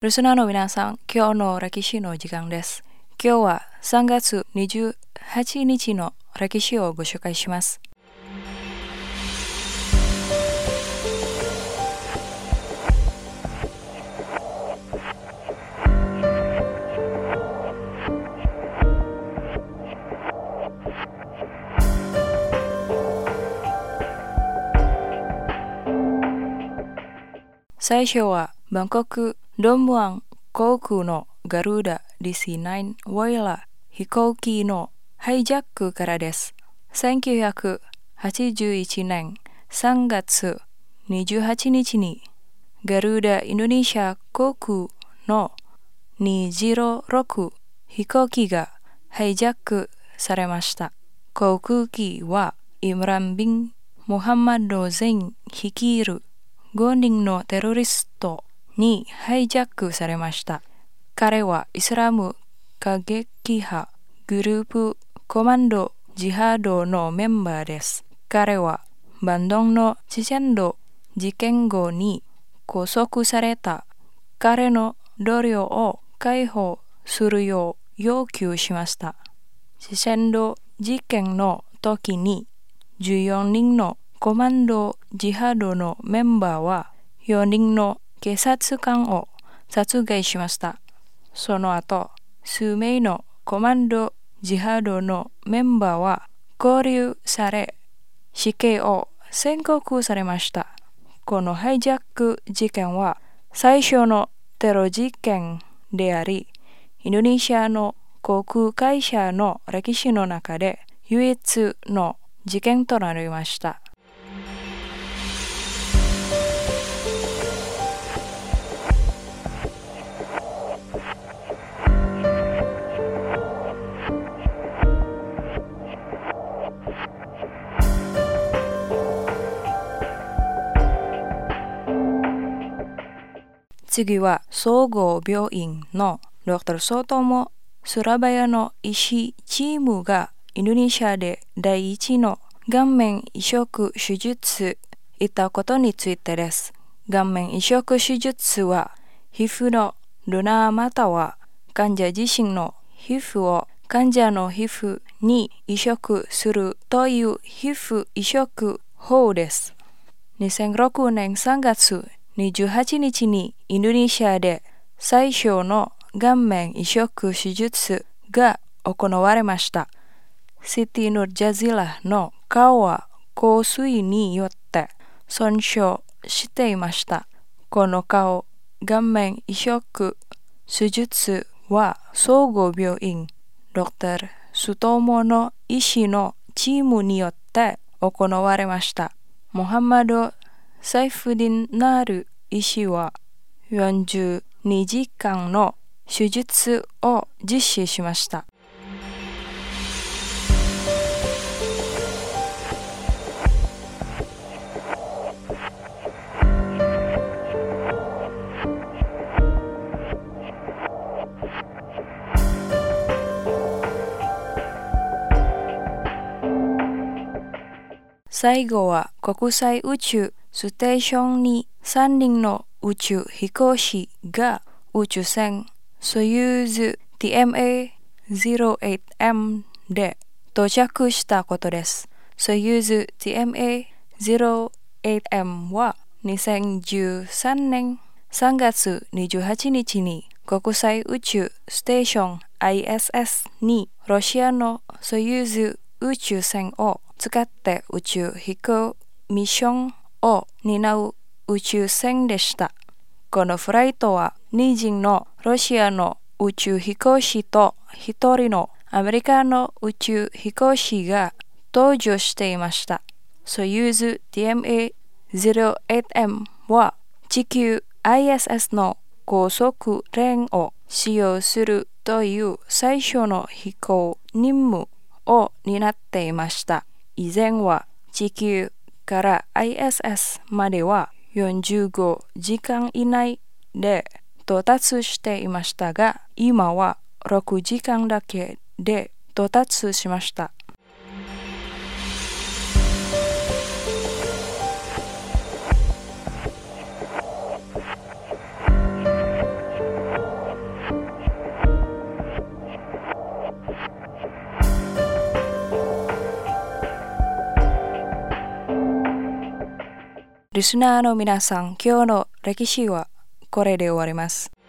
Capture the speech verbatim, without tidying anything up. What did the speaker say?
リスナーの皆さん、今日の歴史の時間です。今日はさんがつにじゅうはちにちの歴史をご紹介します。最初はバンコクドンムアン航空のガルーダ ディーシーナイン ワイラ飛行機のハイジャックからです。せんきゅうひゃくはちじゅういちねんさんがつにじゅうはちにちにガルーダインドネシア航空のにひゃくろく飛行機がハイジャックされました。航空機はイムラン・ビン・モハンマド・ゼイン率いるごにんのテロリストにハイジャックされました。彼はイスラム過激派グループコマンドジハードのメンバーです。彼はバンドンのチチェンド事件後に拘束された彼の同僚を解放するよう要求しました。チチェンド事件の時にじゅうよにんのコマンドジハードのメンバーはよにんの警察官を殺害しました。その後、数名のコマンドジハードのメンバーは拘留され、死刑を宣告されました。このハイジャック事件は最初のテロ事件であり、インドネシアの航空会社の歴史の中で唯一の事件となりました。次は総合病院のドクターソトモスラバヤの医師チームがインドネシアで第一の顔面移植手術したことについてです。顔面移植手術は皮膚のドナーまたは患者自身の皮膚を患者の皮膚に移植するという皮膚移植法です。にせんろくねんさんがつにじゅうはちにちにインドネシアで最初の顔面移植手術が行われました。シティ・ヌルジャジラの顔は香水によって損傷していました。この顔顔面移植手術は総合病院ドクターストモの医師のチームによって行われました。モハンマド・サイフディン・ナール医師はよんじゅうにじかんの手術を実施しました。最後は国際宇宙ステーションにさんにんの宇宙飛行士が宇宙船ソユーズ ティーエムエーゼロはちエム で到着したことです。ソユーズ ティーエムエーゼロはちエム はにせんじゅうさんねんさんがつにじゅうはちにちに国際宇宙ステーション アイエスエス にロシアのソユーズ宇宙船を使って宇宙飛行ミッションを担う宇宙船でした。このフライトはににんのロシアの宇宙飛行士とひとりのアメリカの宇宙飛行士が搭乗していました。ソユーズ ティーエムエーゼロはちエム は地球 アイエスエス の高速レーンを使用するという最初の飛行任務を担っていました。以前は地球から アイエスエス まではよんじゅうごじかん以内で到達していましたが、今はろくじかんだけで到達しました。 リスナーの皆さん、今日の歴史はこれで終わります。